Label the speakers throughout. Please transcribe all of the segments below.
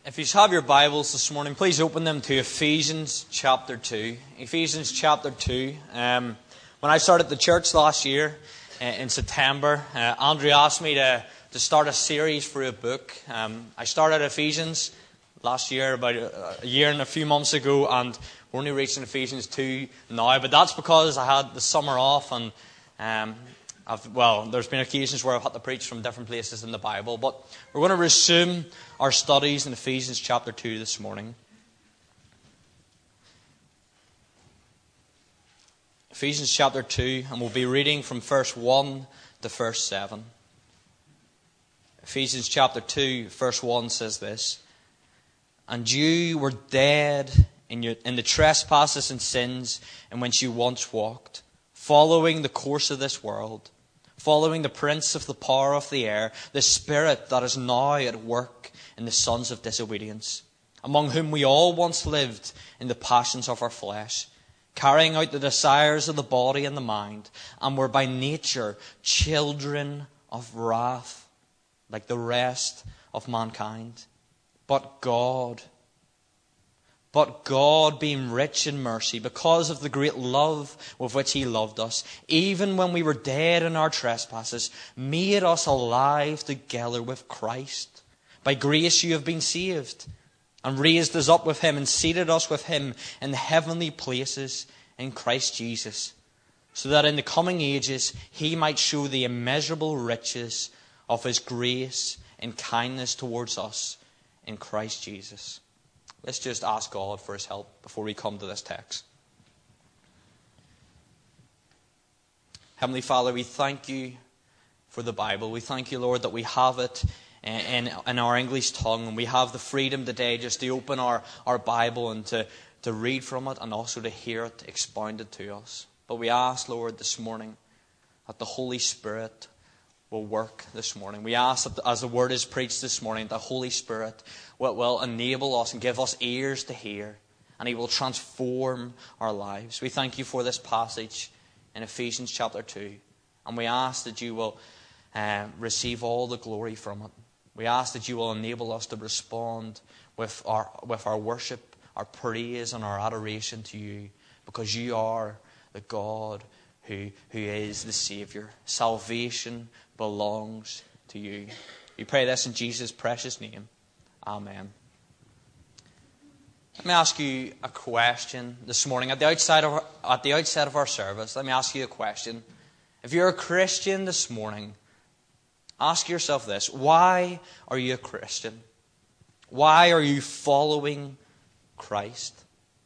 Speaker 1: If you have your Bibles this morning, please open them to Ephesians chapter 2. Ephesians chapter 2. When I started the church last year in September, Andrew asked me to start a series for a book. I started Ephesians last year, about a year and a few months ago, and we're only reaching Ephesians 2 now. But that's because I had the summer off, and there's been occasions where I've had to preach from different places in the Bible. But we're going to resume our studies in Ephesians chapter 2 this morning. Ephesians chapter 2, and we'll be reading from verse 1 to verse 7. Ephesians chapter 2, verse 1 says this: "And you were dead in the trespasses and sins in which you once walked, following the course of this world, following the prince of the power of the air, the spirit that is now at work in the sons of disobedience, among whom we all once lived in the passions of our flesh, carrying out the desires of the body and the mind, and were by nature children of wrath, like the rest of mankind. But God, being rich in mercy, because of the great love with which He loved us, even when we were dead in our trespasses, made us alive together with Christ. By grace you have been saved, and raised us up with Him, and seated us with Him in the heavenly places in Christ Jesus, so that in the coming ages He might show the immeasurable riches of His grace and kindness towards us in Christ Jesus." Let's just ask God for His help before we come to this text. Heavenly Father, we thank You for the Bible. We thank You, Lord, that we have it in our English tongue, and we have the freedom today just to open our Bible and to read from it, and also to hear it expounded to us. But we ask, Lord, this morning that the Holy Spirit will work this morning. We ask that as the word is preached this morning, the Holy Spirit will enable us and give us ears to hear, and He will transform our lives. We thank You for this passage in Ephesians chapter 2, and we ask that You will receive all the glory from it. We ask that You will enable us to respond with our worship, our praise, and our adoration to You, because You are the God who is the Saviour. Salvation belongs to You. We pray this in Jesus' precious name. Amen. Let me ask you a question this morning. At the outset of our service, let me ask you a question. If you're a Christian this morning, ask yourself this: why are you a Christian? Why are you following Christ?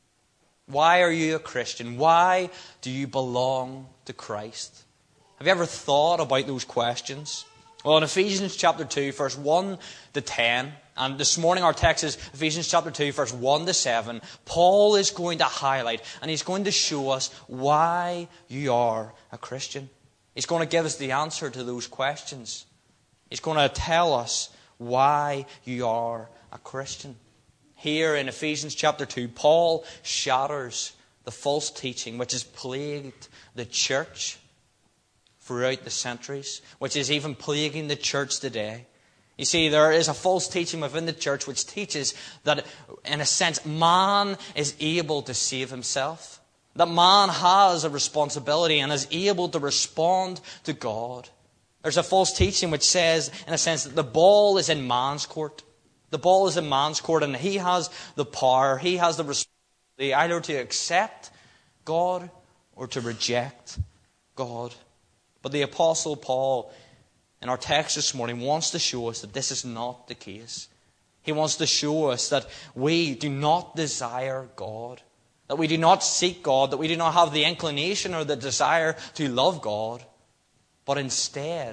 Speaker 1: Why are you a Christian? Why do you belong to Christ? Have you ever thought about those questions? Well, in Ephesians chapter 2, verse 1 to 10, and this morning our text is Ephesians chapter 2, verse 1 to 7, Paul is going to highlight, and he's going to show us why you are a Christian. He's going to give us the answer to those questions. He's going to tell us why you are a Christian. Here in Ephesians chapter 2, Paul shatters the false teaching which has plagued the church throughout the centuries, which is even plaguing the church today. You see, there is a false teaching within the church which teaches that, in a sense, man is able to save himself. That man has a responsibility and is able to respond to God. There's a false teaching which says, in a sense, that the ball is in man's court. The ball is in man's court, and he has the power, he has the responsibility either to accept God or to reject God. But the Apostle Paul, in our text this morning, wants to show us that this is not the case. He wants to show us that we do not desire God, that we do not seek God, that we do not have the inclination or the desire to love God. But instead,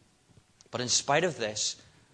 Speaker 1: in spite of this,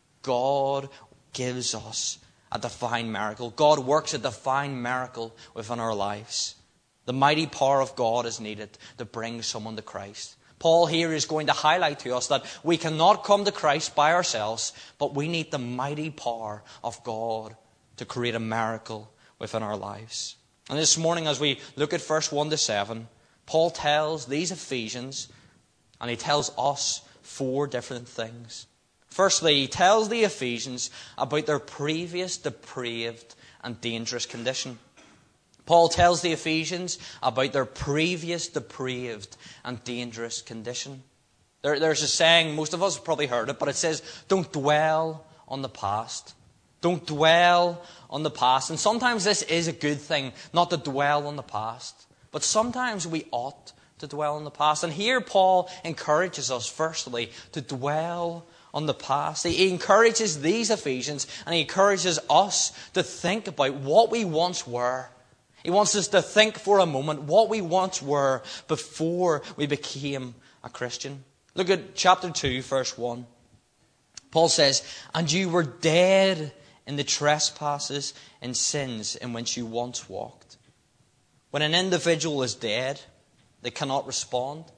Speaker 1: God gives us a divine miracle. God works a divine miracle within our lives. The mighty power of God is needed to bring someone to Christ. Paul here is going to highlight to us that we cannot come to Christ by ourselves, but we need the mighty power of God to create a miracle within our lives. And this morning, as we look at verse 1 to 7, Paul tells these Ephesians, and he tells us, 4 different things. Firstly, he tells the Ephesians about their previous depraved and dangerous condition. Paul tells the Ephesians about their previous depraved and dangerous condition. There's a saying, most of us have probably heard it, but it says, don't dwell on the past. Don't dwell on the past. And sometimes this is a good thing, not to dwell on the past. But sometimes we ought to dwell on the past. And here Paul encourages us, firstly, to dwell on the past. He encourages these Ephesians, and he encourages us to think about what we once were. He wants us to think for a moment what we once were before we became a Christian. Look at chapter 2, verse 1. Paul says, and you were dead in the trespasses and sins in which you once walked. When an individual is dead, they cannot respond.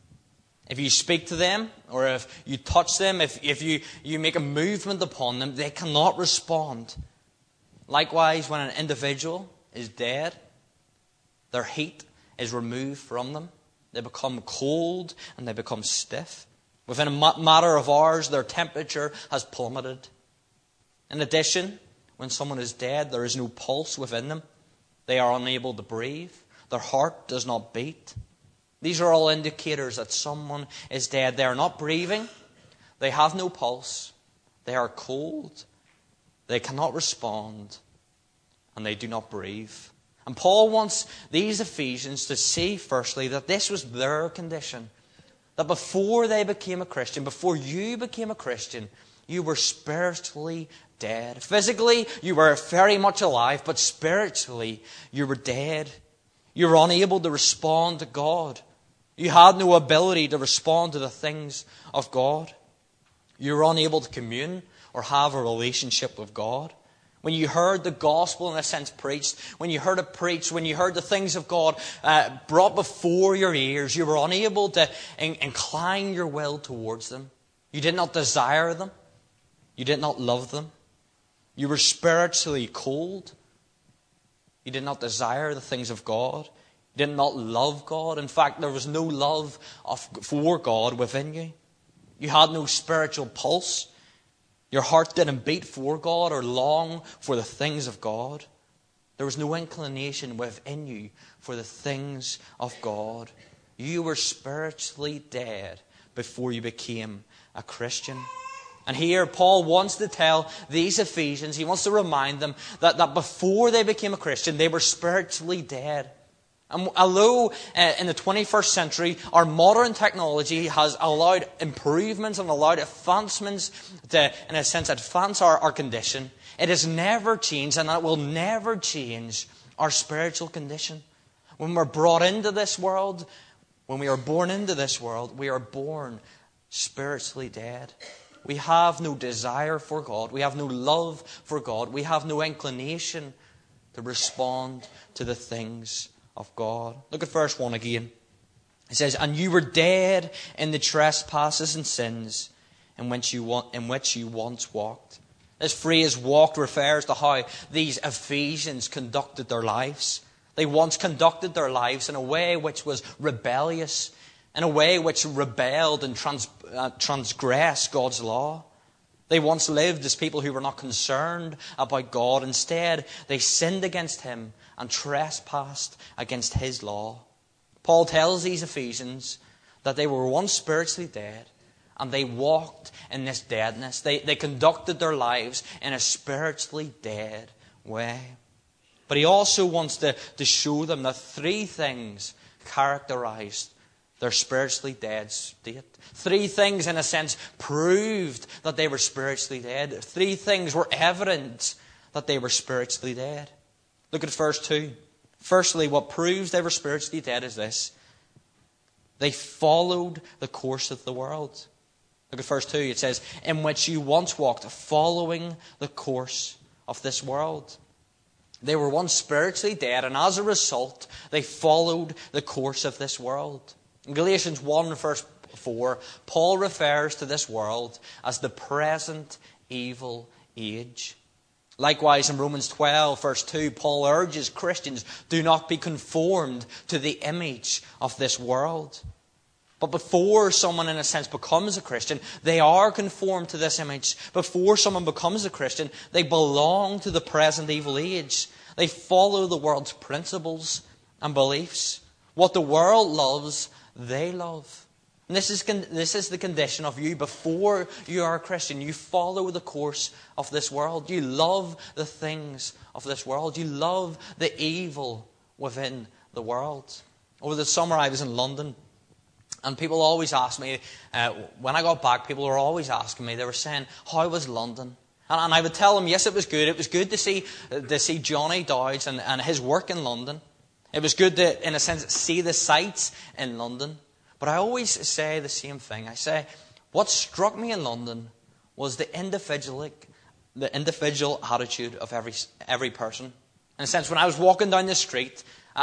Speaker 1: If you speak to them, or if you touch them, if you make a movement upon them, they cannot respond. Likewise, when an individual is dead, their heat is removed from them. They become cold and they become stiff. Within a matter of hours, their temperature has plummeted. In addition, when someone is dead, there is no pulse within them. They are unable to breathe. Their heart does not beat. These are all indicators that someone is dead. They are not breathing. They have no pulse. They are cold. They cannot respond. And they do not breathe. And Paul wants these Ephesians to see, firstly, that this was their condition. That before they became a Christian, before you became a Christian, you were spiritually dead. Physically, you were very much alive, but spiritually, you were dead. You were unable to respond to God. You had no ability to respond to the things of God. You were unable to commune or have a relationship with God. When you heard the gospel, in a sense, preached, when you heard it preached, when you heard the things of God brought before your ears, you were unable to incline your will towards them. You did not desire them. You did not love them. You were spiritually cold. You did not desire the things of God. You did not love God. In fact, there was no love for God within you. You had no spiritual pulse. Your heart didn't beat for God or long for the things of God. There was no inclination within you for the things of God. You were spiritually dead before you became a Christian. And here Paul wants to tell these Ephesians, he wants to remind them that before they became a Christian, they were spiritually dead. And although in the 21st century our modern technology has allowed improvements and allowed advancements to, in a sense, advance our condition, it has never changed and it will never change our spiritual condition. When we're brought into this world, when we are born into this world, we are born spiritually dead. We have no desire for God. We have no love for God. We have no inclination to respond to the things of God. Look at verse 1 again. It says, and you were dead in the trespasses and sins in which you once walked. This phrase walked refers to how these Ephesians conducted their lives. They once conducted their lives in a way which was rebellious, in a way which rebelled and transgressed God's law. They once lived as people who were not concerned about God. Instead, they sinned against Him and trespassed against His law. Paul tells these Ephesians that they were once spiritually dead and they walked in this deadness. They conducted their lives in a spiritually dead way. But he also wants to show them that three things characterized their spiritually dead state. Three things, in a sense, proved that they were spiritually dead. Three things were evidence that they were spiritually dead. Look at verse 2. Firstly, what proves they were spiritually dead is this. They followed the course of the world. Look at verse 2. It says, in which you once walked, following the course of this world. They were once spiritually dead, and as a result, they followed the course of this world. In Galatians 1, verse 4, Paul refers to this world as the present evil age. Likewise, in Romans 12, verse 2, Paul urges Christians, do not be conformed to the image of this world. But before someone, in a sense, becomes a Christian, they are conformed to this image. Before someone becomes a Christian, they belong to the present evil age. They follow the world's principles and beliefs. What the world loves, they love. And this is the condition of you before you are a Christian. You follow the course of this world. You love the things of this world. You love the evil within the world. Over the summer, I was in London. And people always ask me, when I got back, people were always asking me, they were saying, how was London? And I would tell them, yes, it was good. It was good to see Johnny Dowds and his work in London. It was good to, in a sense, see the sights in London. But I always say the same thing. I say, what struck me in London was the individual attitude of every person. In a sense, when I was walking down the street,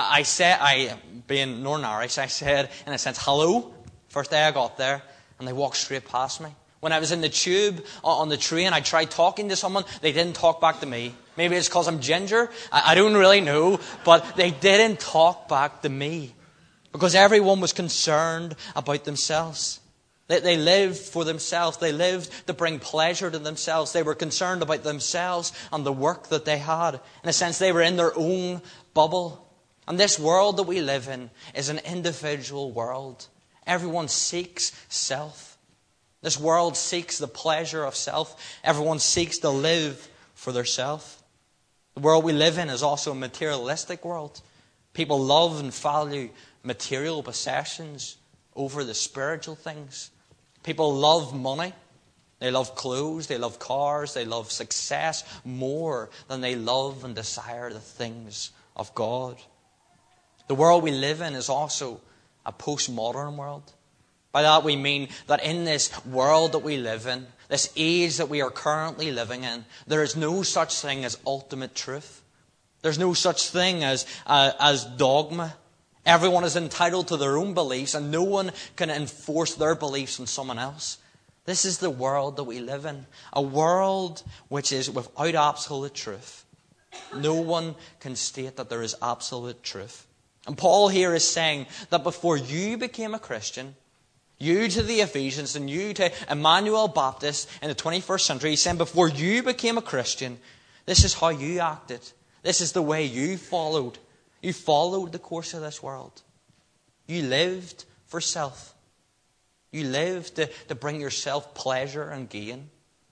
Speaker 1: being Northern Irish, I said, in a sense, hello, first day I got there, and they walked straight past me. When I was in the tube, on the train, I tried talking to someone, they didn't talk back to me. Maybe it's because I'm ginger, I don't really know, but they didn't talk back to me. Because everyone was concerned about themselves. They lived for themselves. They lived to bring pleasure to themselves. They were concerned about themselves and the work that they had. In a sense, they were in their own bubble. And this world that we live in is an individual world. Everyone seeks self. This world seeks the pleasure of self. Everyone seeks to live for their self. The world we live in is also a materialistic world. People love and value material possessions over the spiritual things. People love money. They love clothes. They love cars. They love success more than they love and desire the things of God. The world we live in is also a postmodern world. By that we mean that in this world that we live in, this age that we are currently living in, there is no such thing as ultimate truth. There's no such thing as dogma. Everyone is entitled to their own beliefs, and no one can enforce their beliefs on someone else. This is the world that we live in, a world which is without absolute truth. No one can state that there is absolute truth. And Paul here is saying that before you became a Christian, you to the Ephesians and you to Emmanuel Baptist in the 21st century, he's saying before you became a Christian, this is how you acted. This is the way you followed. You followed the course of this world. You lived for self. You lived to bring yourself pleasure and gain.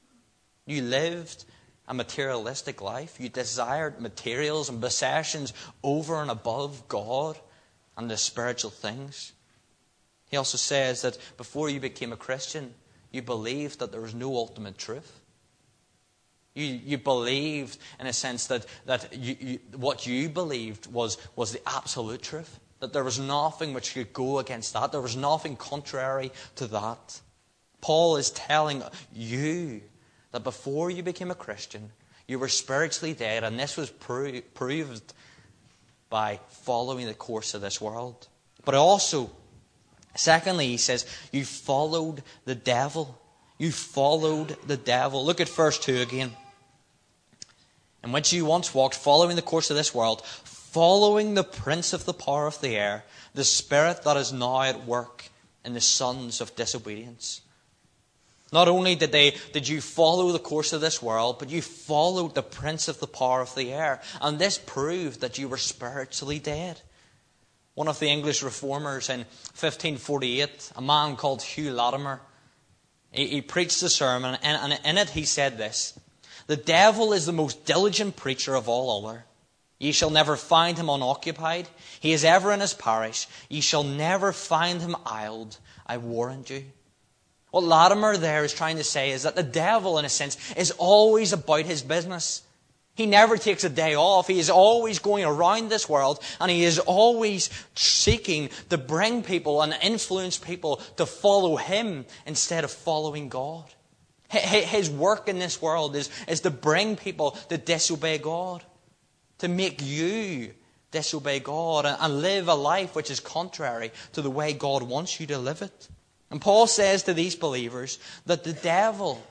Speaker 1: You lived a materialistic life. You desired materials and possessions over and above God and the spiritual things. He also says that before you became a Christian, you believed that there was no ultimate truth. You believed, in a sense, that what you believed was the absolute truth. That there was nothing which could go against that. There was nothing contrary to that. Paul is telling you that before you became a Christian, you were spiritually dead, and this was proved by following the course of this world. But also, secondly, he says, you followed the devil. You followed the devil. Look at verse 2 again. In which you once walked, following the course of this world, following the prince of the power of the air, the spirit that is now at work in the sons of disobedience. Not only did you follow the course of this world, but you followed the prince of the power of the air. And this proved that you were spiritually dead. One of the English reformers in 1548, a man called Hugh Latimer, he preached a sermon, and in it he said this: "The devil is the most diligent preacher of all other. Ye shall never find him unoccupied. He is ever in his parish. Ye shall never find him idled, I warrant you." What Latimer there is trying to say is that the devil, in a sense, is always about his business. He never takes a day off. He is always going around this world, and he is always seeking to bring people and influence people to follow him instead of following God. His work in this world is to bring people to disobey God, to make you disobey God and live a life which is contrary to the way God wants you to live it. And Paul says to these believers that the devil,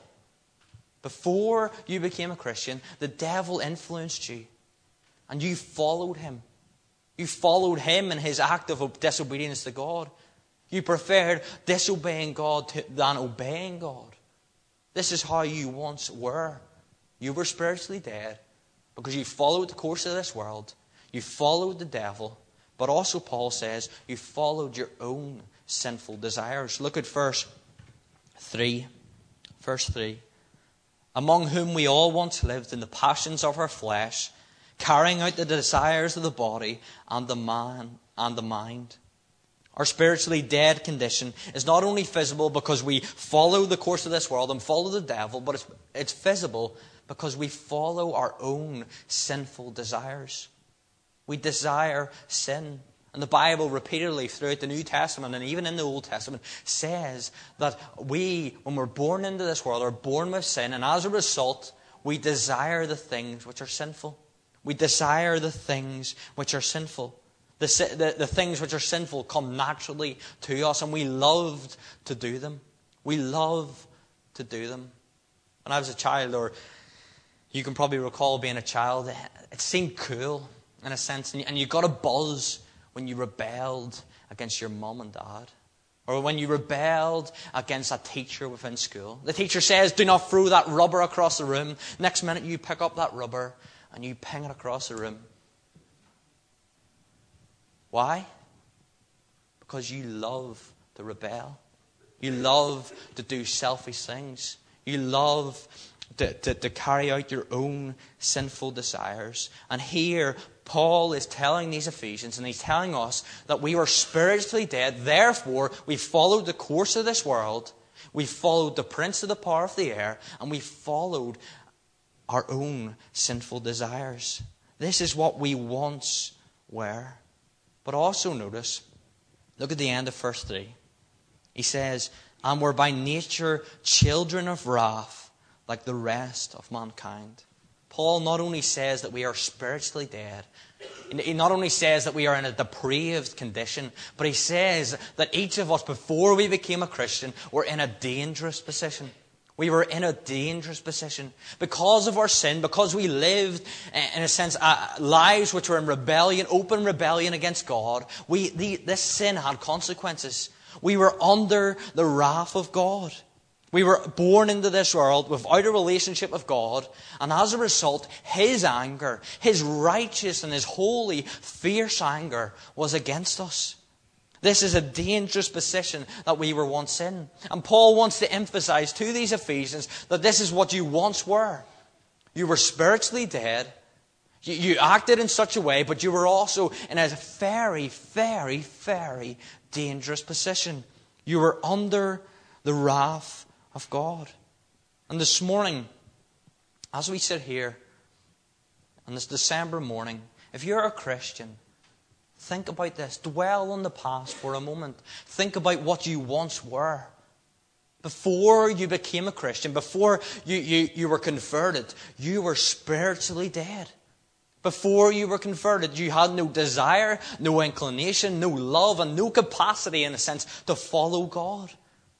Speaker 1: before you became a Christian, the devil influenced you. And you followed him. You followed him in his act of disobedience to God. You preferred disobeying God than obeying God. This is how you once were. You were spiritually dead because you followed the course of this world. You followed the devil. But also Paul says you followed your own sinful desires. Look at verse 3. Verse 3. Among whom we all once lived in the passions of our flesh, carrying out the desires of the body and the mind. Our spiritually dead condition is not only visible because we follow the course of this world and follow the devil, but it's visible because we follow our own sinful desires. We desire sin. And the Bible repeatedly throughout the New Testament and even in the Old Testament says that we, when we're born into this world, are born with sin, and as a result, we desire the things which are sinful. We desire the things which are sinful. The things which are sinful come naturally to us, and we love to do them. We love to do them. When I was a child, or you can probably recall being a child, it seemed cool in a sense, and you got a buzz when you rebelled against your mum and dad. Or when you rebelled against a teacher within school. The teacher says, do not throw that rubber across the room. Next minute you pick up that rubber and you ping it across the room. Why? Because you love to rebel. You love to do selfish things. You love to carry out your own sinful desires. And here, Paul is telling these Ephesians, and he's telling us that we were spiritually dead. Therefore, we followed the course of this world. We followed the prince of the power of the air. And we followed our own sinful desires. This is what we once were. But also notice, look at the end of verse 3. He says, and were by nature children of wrath, like the rest of mankind. Paul not only says that we are spiritually dead, he not only says that we are in a depraved condition, but he says that each of us, before we became a Christian, were in a dangerous position. We were in a dangerous position. Because of our sin, because we lived, in a sense, lives which were in rebellion, open rebellion against God, this sin had consequences. We were under the wrath of God. We were born into this world without a relationship with God, and as a result, His anger, His righteous and His holy, fierce anger was against us. This is a dangerous position that we were once in. And Paul wants to emphasize to these Ephesians that this is what you once were. You were spiritually dead. You acted in such a way, but you were also in a very, very, very dangerous position. You were under the wrath of God. And this morning, as we sit here on this December morning, if you're a Christian, think about this. Dwell on the past for a moment. Think about what you once were. Before you became a Christian, before you were converted, you were spiritually dead. Before you were converted, you had no desire, no inclination, no love, and no capacity, in a sense, to follow God.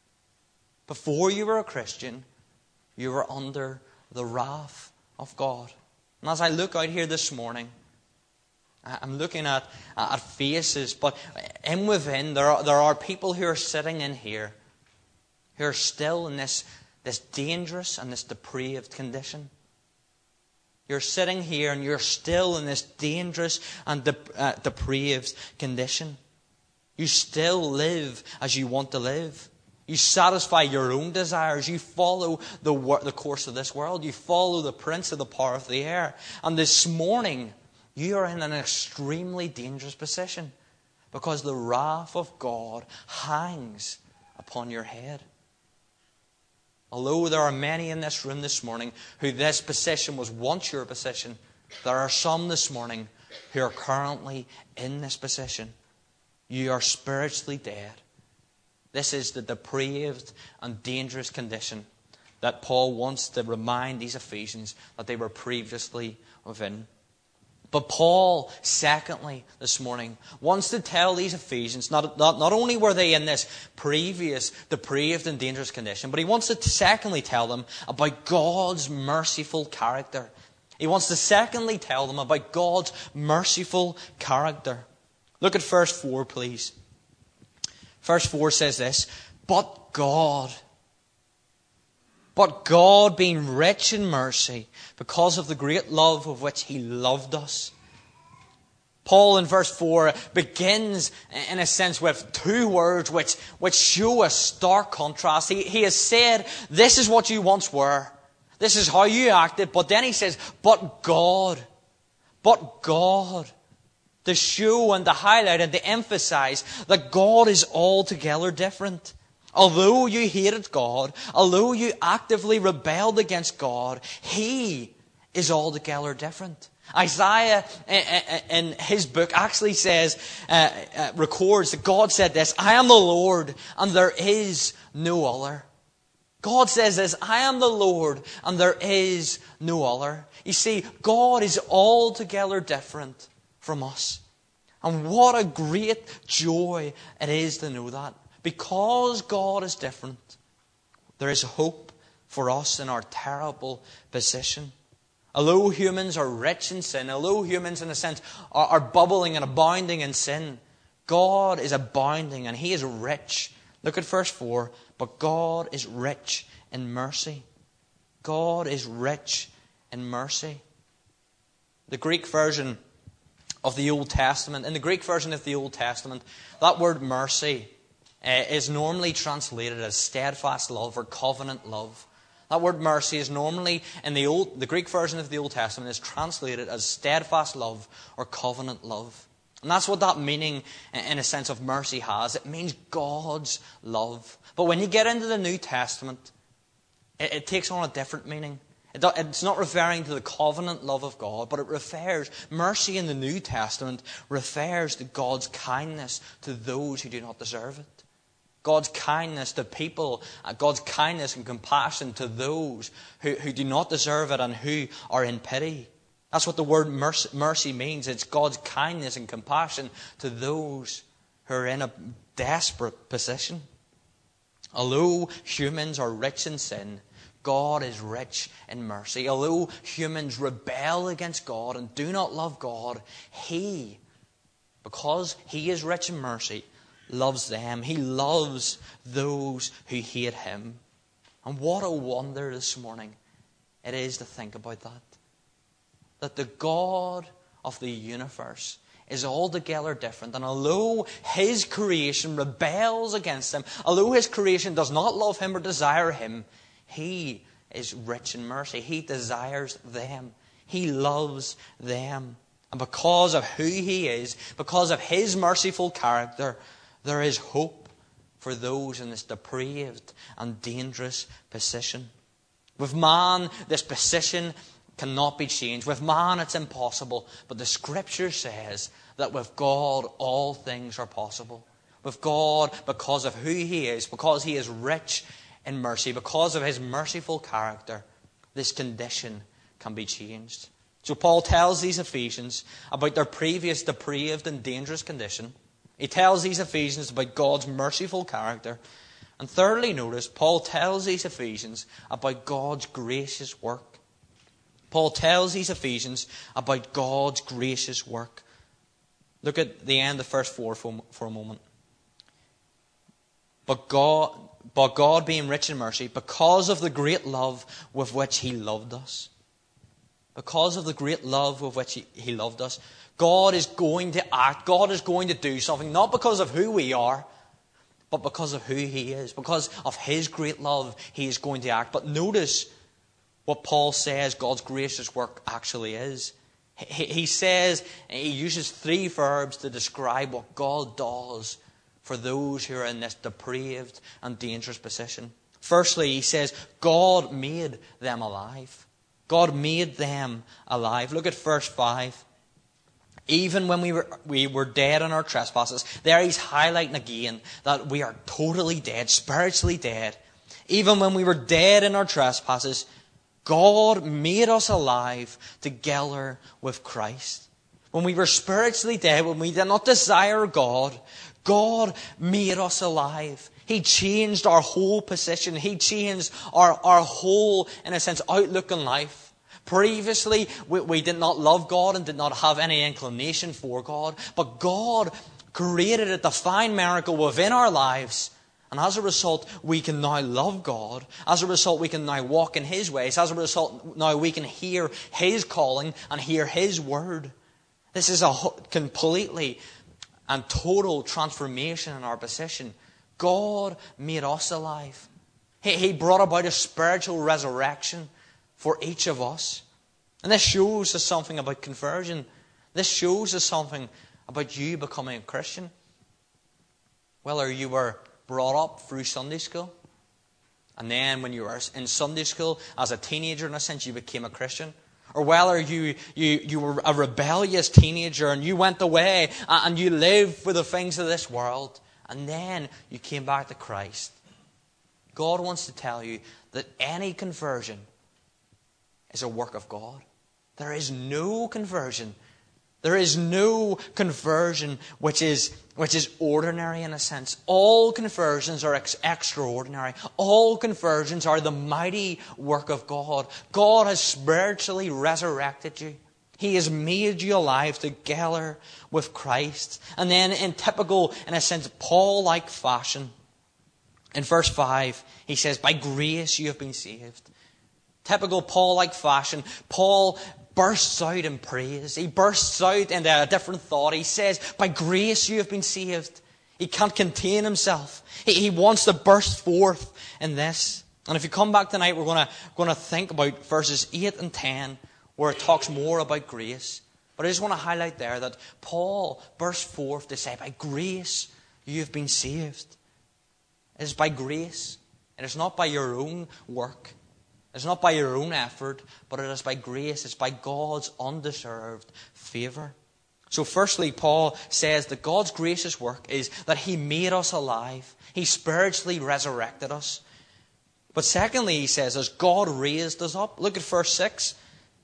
Speaker 1: Before you were a Christian, you were under the wrath of God. And as I look out here this morning, I'm looking at faces, but in within, there are people who are sitting in here who are still in this dangerous and this depraved condition. You're sitting here and you're still in this dangerous and depraved condition. You still live as you want to live. You satisfy your own desires. You follow the course of this world. You follow the prince of the power of the air. And this morning, you are in an extremely dangerous position because the wrath of God hangs upon your head. Although there are many in this room this morning who this position was once your position, there are some this morning who are currently in this position. You are spiritually dead. This is the depraved and dangerous condition that Paul wants to remind these Ephesians that they were previously within. But Paul, secondly, this morning, wants to tell these Ephesians, not only were they in this previous depraved and dangerous condition, but he wants to secondly tell them about God's merciful character. He wants to secondly tell them about God's merciful character. Look at verse 4, please. Verse 4 says this, But God, being rich in mercy, because of the great love with which He loved us. Paul in verse 4 begins, in a sense, with two words which show a stark contrast. He has said, this is what you once were. This is how you acted. But then he says, but God. To show and to highlight and to emphasize that God is altogether different. Although you hated God, although you actively rebelled against God, He is altogether different. Isaiah, in his book, actually says, records that God said this, I am the Lord, and there is no other. God says this, I am the Lord, and there is no other. You see, God is altogether different from us. And what a great joy it is to know that. Because God is different, there is hope for us in our terrible position. Although humans are rich in sin, although humans in a sense are bubbling and abounding in sin, God is abounding and He is rich. Look at verse 4. But God is rich in mercy. God is rich in mercy. The Greek version of the Old Testament, in the Greek version of the Old Testament, that word mercy is normally translated as steadfast love or covenant love. That word mercy is normally, in the Greek version of the Old Testament, is translated as steadfast love or covenant love. And that's what that meaning, in a sense, of mercy has. It means God's love. But when you get into the New Testament, it takes on a different meaning. It's not referring to the covenant love of God, but it refers, mercy in the New Testament refers to God's kindness to those who do not deserve it. God's kindness to people, God's kindness and compassion to those who do not deserve it and who are in pity. That's what the word mercy means. It's God's kindness and compassion to those who are in a desperate position. Although humans are rich in sin, God is rich in mercy. Although humans rebel against God and do not love God, He, because He is rich in mercy, loves them. He loves those who hate Him. And what a wonder this morning it is to think about that. That the God of the universe is altogether different. And although His creation rebels against Him, although His creation does not love Him or desire Him, He is rich in mercy. He desires them. He loves them. And because of who He is, because of His merciful character, there is hope for those in this depraved and dangerous position. With man, this position cannot be changed. With man, it's impossible. But the Scripture says that with God, all things are possible. With God, because of who He is, because He is rich in mercy, because of His merciful character, this condition can be changed. So Paul tells these Ephesians about their previous depraved and dangerous condition. He tells these Ephesians about God's merciful character. And thirdly, notice, Paul tells these Ephesians about God's gracious work. Paul tells these Ephesians about God's gracious work. Look at the end of verse 4 for a moment. But God being rich in mercy, because of the great love with which He loved us. Because of the great love with which He loved us. God is going to act. God is going to do something. Not because of who we are, but because of who He is. Because of His great love, He is going to act. But notice what Paul says God's gracious work actually is. He says, he uses three verbs to describe what God does for those who are in this depraved and dangerous position. Firstly, he says, God made them alive. God made them alive. Look at verse 5. Even when we were dead in our trespasses, there he's highlighting again that we are totally dead, spiritually dead. Even when we were dead in our trespasses, God made us alive together with Christ. When we were spiritually dead, when we did not desire God, God made us alive. He changed our whole position. He changed our whole, in a sense, outlook on life. Previously, we did not love God and did not have any inclination for God. But God created a divine miracle within our lives. And as a result, we can now love God. As a result, we can now walk in His ways. As a result, now we can hear His calling and hear His word. This is a completely and total transformation in our position. God made us alive. He brought about a spiritual resurrection for each of us. And this shows us something about conversion. This shows us something about you becoming a Christian. Whether you were brought up through Sunday school, and then when you were in Sunday school as a teenager, in a sense, you became a Christian. Or whether you were a rebellious teenager and you went away and you lived for the things of this world, and then you came back to Christ. God wants to tell you that any conversion is a work of God. There is no conversion. There is no conversion which is ordinary in a sense. All conversions are extraordinary. All conversions are the mighty work of God. God has spiritually resurrected you. He has made you alive together with Christ. And then in typical, in a sense, Paul-like fashion, in verse 5, he says, by grace you have been saved. Typical Paul-like fashion, Paul bursts out in praise. He bursts out into a different thought. He says, by grace you have been saved. He can't contain himself. He wants to burst forth in this. And if you come back tonight, we're going to think about verses 8 and 10, where it talks more about grace. But I just want to highlight there that Paul burst forth to say, by grace you have been saved. It is by grace. It is not by your own work. It's not by your own effort, but it is by grace. It's by God's undeserved favour. So firstly, Paul says that God's gracious work is that He made us alive. He spiritually resurrected us. But secondly, he says, as God raised us up. Look at verse 6.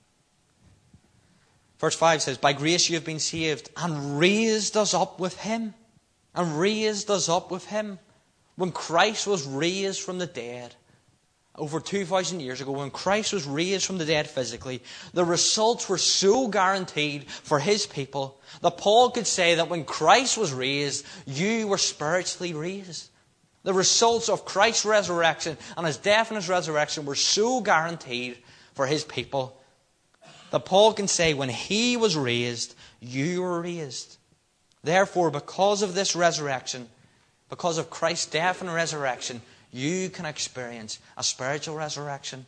Speaker 1: Verse 5 says, by grace you have been saved and raised us up with Him. And raised us up with Him. When Christ was raised from the dead, over 2,000 years ago, when Christ was raised from the dead physically, the results were so guaranteed for His people that Paul could say that when Christ was raised, you were spiritually raised. The results of Christ's resurrection and His death and His resurrection were so guaranteed for His people that Paul can say when He was raised, you were raised. Therefore, because of this resurrection, because of Christ's death and resurrection, you can experience a spiritual resurrection.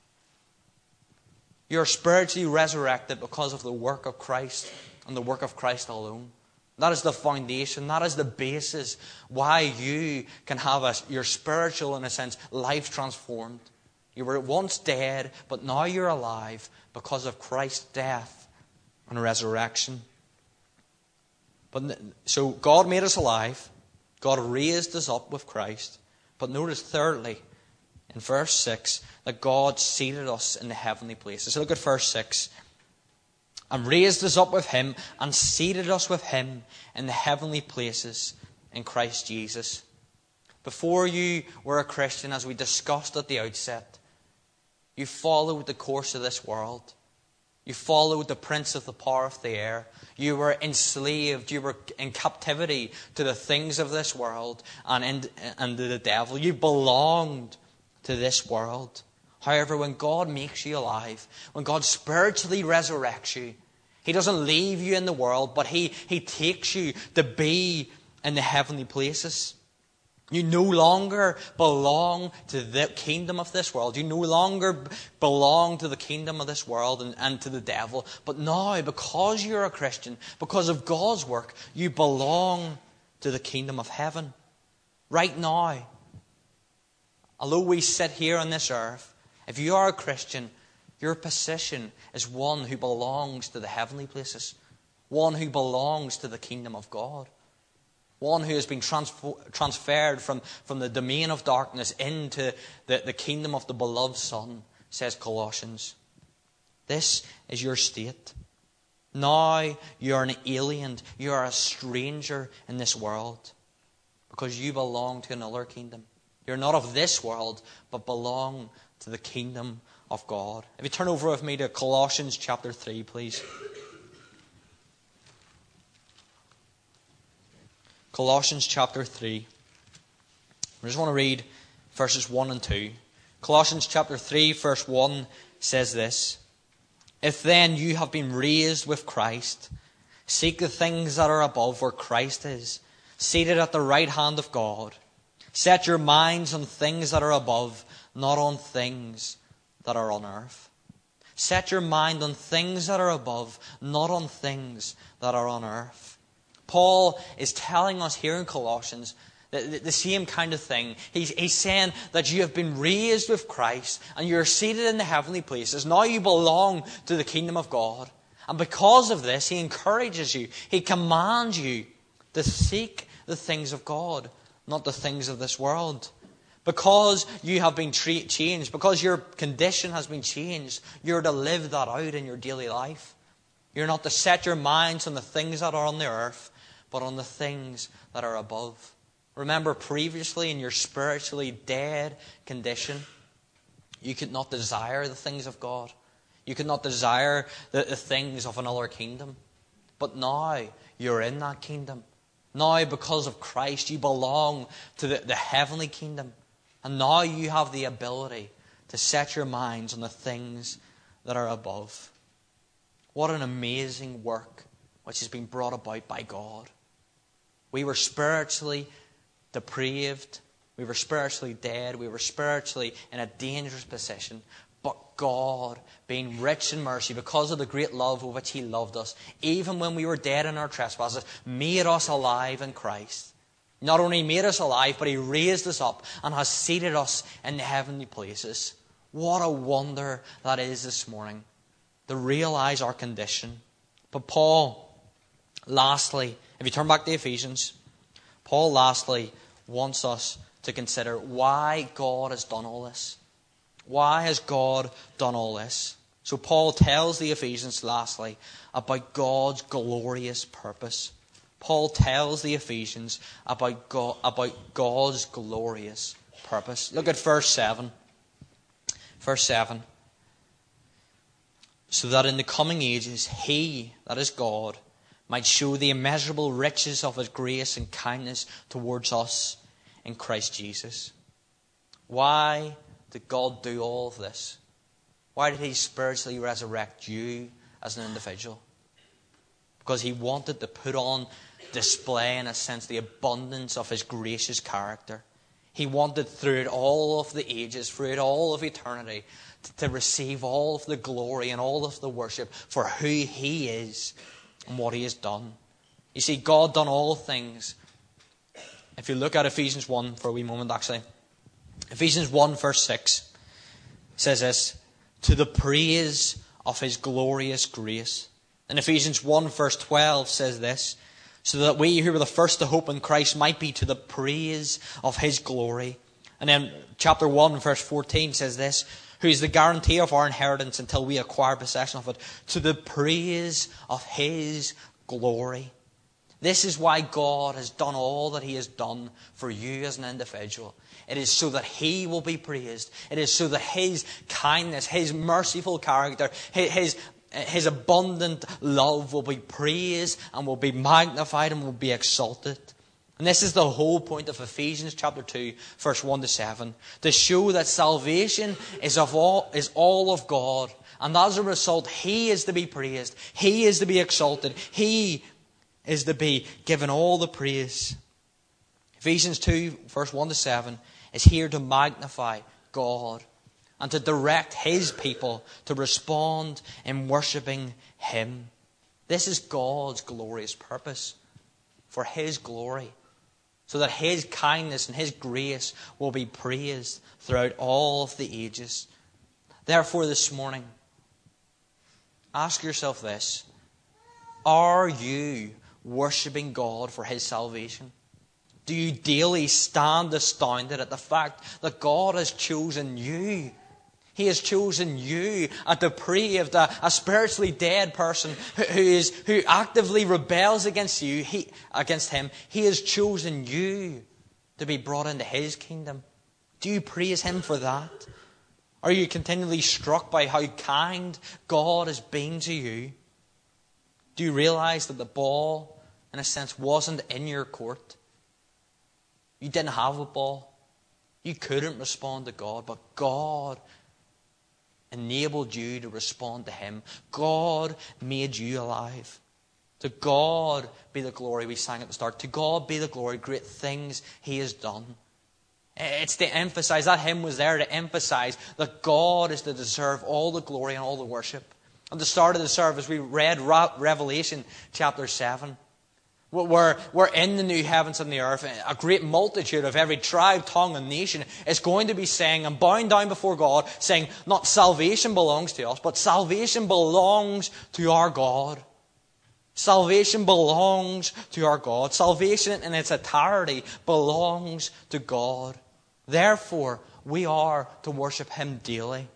Speaker 1: You're spiritually resurrected because of the work of Christ and the work of Christ alone. That is the foundation. That is the basis why you can have your spiritual, in a sense, life transformed. You were once dead, but now you're alive because of Christ's death and resurrection. So God made us alive. God raised us up with Christ. But notice thirdly, in verse 6, that God seated us in the heavenly places. So look at verse 6. And raised us up with Him and seated us with Him in the heavenly places in Christ Jesus. Before you were a Christian, as we discussed at the outset, you followed the course of this world. You followed the prince of the power of the air. You were enslaved. You were in captivity to the things of this world and to the devil. You belonged to this world. However, when God makes you alive, when God spiritually resurrects you, He doesn't leave you in the world, but He takes you to be in the heavenly places. You no longer belong to the kingdom of this world. You no longer belong to the kingdom of this world and to the devil. But now, because you're a Christian, because of God's work, you belong to the kingdom of heaven. Right now, although we sit here on this earth, if you are a Christian, your position is one who belongs to the heavenly places. One who belongs to the kingdom of God. One who has been transferred from the domain of darkness into the kingdom of the beloved Son, says Colossians. This is your state. Now you're an alien. You're a stranger in this world because you belong to another kingdom. You're not of this world, but belong to the kingdom of God. If you turn over with me to Colossians chapter 3, please. Colossians chapter 3. I just want to read verses 1 and 2. Colossians chapter 3, verse 1 says this: If then you have been raised with Christ, seek the things that are above where Christ is, seated at the right hand of God. Set your minds on things that are above, not on things that are on earth. Set your mind on things that are above, not on things that are on earth. Paul is telling us here in Colossians the same kind of thing. He's saying that you have been raised with Christ and you're seated in the heavenly places. Now you belong to the kingdom of God. And because of this, he encourages you, he commands you to seek the things of God, not the things of this world. Because you have been changed, because your condition has been changed, you're to live that out in your daily life. You're not to set your minds on the things that are on the earth, but on the things that are above. Remember, previously in your spiritually dead condition, you could not desire the things of God. You could not desire the things of another kingdom. But now you're in that kingdom. Now, because of Christ, you belong to the heavenly kingdom. And now you have the ability to set your minds on the things that are above. What an amazing work which has been brought about by God. We were spiritually depraved. We were spiritually dead. We were spiritually in a dangerous position. But God, being rich in mercy, because of the great love with which he loved us, even when we were dead in our trespasses, made us alive in Christ. Not only made us alive, but he raised us up and has seated us in the heavenly places. What a wonder that is this morning, to realize our condition. But Paul, lastly, if you turn back to Ephesians, Paul lastly wants us to consider why God has done all this. Why has God done all this? So Paul tells the Ephesians lastly about God's glorious purpose. Paul tells the Ephesians about God's glorious purpose. Look at verse 7. Verse 7. So that in the coming ages he, that is God, might show the immeasurable riches of his grace and kindness towards us in Christ Jesus. Why did God do all of this? Why did he spiritually resurrect you as an individual? Because he wanted to put on display, in a sense, the abundance of his gracious character. He wanted throughout all of the ages, throughout all of eternity, to receive all of the glory and all of the worship for who he is and what he has done. You see, God done all things. If you look at Ephesians 1 for a wee moment, actually. Ephesians 1 verse 6 says this: to the praise of his glorious grace. And Ephesians 1 verse 12 says this: so that we who were the first to hope in Christ might be to the praise of his glory. And then chapter 1 verse 14 says this: who is the guarantee of our inheritance until we acquire possession of it, to the praise of his glory. This is why God has done all that he has done for you as an individual. It is so that he will be praised. It is so that his kindness, his merciful character, his abundant love will be praised and will be magnified and will be exalted. And this is the whole point of Ephesians chapter 2, verse 1 to 7. To show that salvation is all of God. And as a result, he is to be praised. He is to be exalted. He is to be given all the praise. Ephesians 2, verse 1 to 7 is here to magnify God and to direct his people to respond in worshipping him. This is God's glorious purpose, for his glory, so that his kindness and his grace will be praised throughout all of the ages. Therefore, this morning, ask yourself this: are you worshipping God for his salvation? Do you daily stand astounded at the fact that God has chosen you? He has chosen you, a depraved, a spiritually dead person who actively rebels against you, against him. He has chosen you to be brought into his kingdom. Do you praise him for that? Are you continually struck by how kind God has been to you? Do you realize that the ball, in a sense, wasn't in your court? You didn't have a ball. You couldn't respond to God, but God enabled you to respond to Him. God made you alive. To God be the glory, we sang at the start. To God be the glory, great things He has done. It's to emphasize, that hymn was there to emphasize that God is to deserve all the glory and all the worship. At the start of the service, we read Revelation chapter 7. We're in the new heavens and the earth. A great multitude of every tribe, tongue and nation is going to be saying and bowing down before God, saying, not salvation belongs to us, but salvation belongs to our God. Salvation belongs to our God. Salvation in its entirety belongs to God. Therefore, we are to worship Him daily.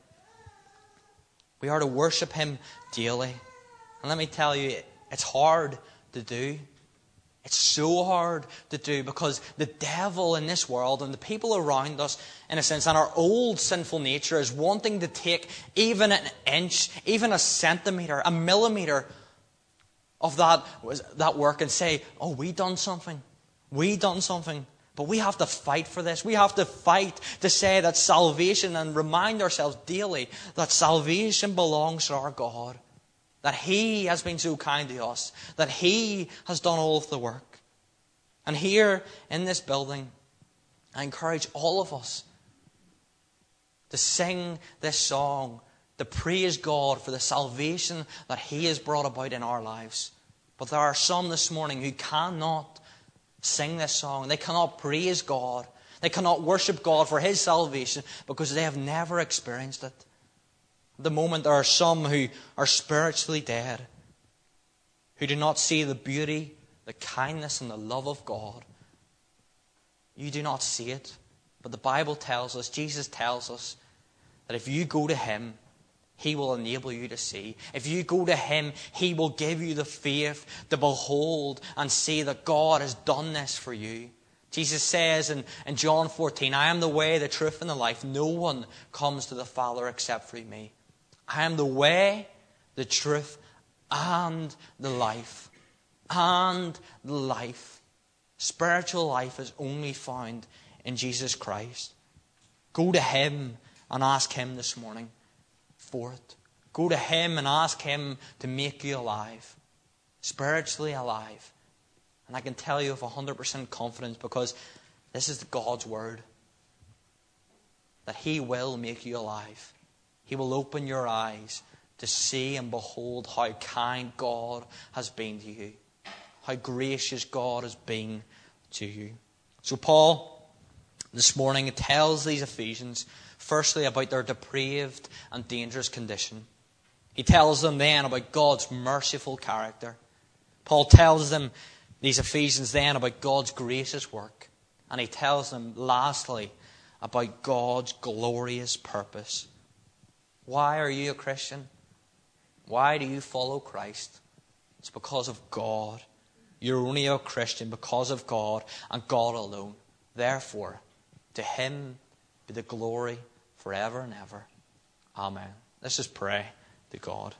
Speaker 1: We are to worship Him daily. And let me tell you, it's hard to do. It's so hard to do because the devil in this world and the people around us, in a sense, and our old sinful nature is wanting to take even an inch, even a centimetre, a millimetre of that work and say, oh, we done something. We done something. But we have to fight for this. We have to fight to say that salvation and remind ourselves daily that salvation belongs to our God. That He has been so kind to us. That He has done all of the work. And here in this building, I encourage all of us to sing this song, to praise God for the salvation that He has brought about in our lives. But there are some this morning who cannot sing this song. They cannot praise God. They cannot worship God for His salvation because they have never experienced it. At the moment, there are some who are spiritually dead, who do not see the beauty, the kindness, and the love of God. You do not see it. But the Bible tells us, Jesus tells us, that if you go to Him, He will enable you to see. If you go to Him, He will give you the faith to behold and see that God has done this for you. Jesus says in John 14, I am the way, the truth, and the life. No one comes to the Father except through me. I am the way, the truth, and the life. And the life. Spiritual life is only found in Jesus Christ. Go to Him and ask Him this morning for it. Go to Him and ask Him to make you alive. Spiritually alive. And I can tell you with 100% confidence because this is God's Word. That He will make you alive. He will open your eyes to see and behold how kind God has been to you. How gracious God has been to you. So Paul, this morning, tells these Ephesians, firstly, about their depraved and dangerous condition. He tells them then about God's merciful character. Paul tells them, these Ephesians, then about God's gracious work. And he tells them, lastly, about God's glorious purpose. Why are you a Christian? Why do you follow Christ? It's because of God. You're only a Christian because of God and God alone. Therefore, to Him be the glory forever and ever. Amen. Let's just pray to God.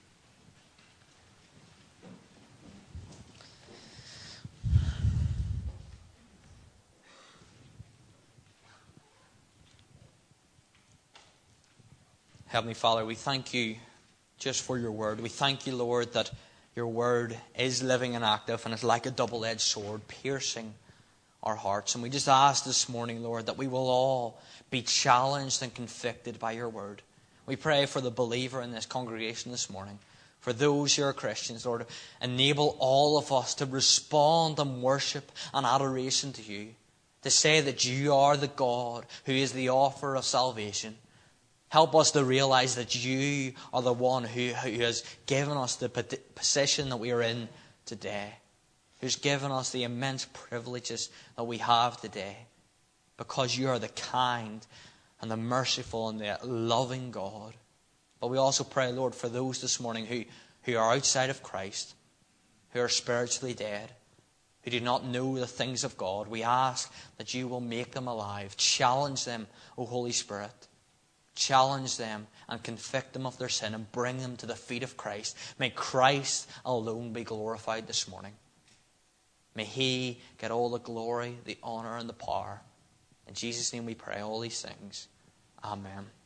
Speaker 1: Heavenly Father, we thank You just for Your Word. We thank You, Lord, that Your Word is living and active and is like a double-edged sword, piercing our hearts. And we just ask this morning, Lord, that we will all be challenged and convicted by Your Word. We pray for the believer in this congregation this morning, for those who are Christians, Lord, enable all of us to respond in worship and adoration to You, to say that You are the God who is the author of salvation. Help us to realize that You are the one who has given us the position that we are in today, who's given us the immense privileges that we have today, because You are the kind and the merciful and the loving God. But we also pray, Lord, for those this morning who are outside of Christ, who are spiritually dead, who do not know the things of God. We ask that You will make them alive. Challenge them, O Holy Spirit. Challenge them and convict them of their sin and bring them to the feet of Christ. May Christ alone be glorified this morning. May He get all the glory, the honor, and the power. In Jesus' name we pray all these things. Amen.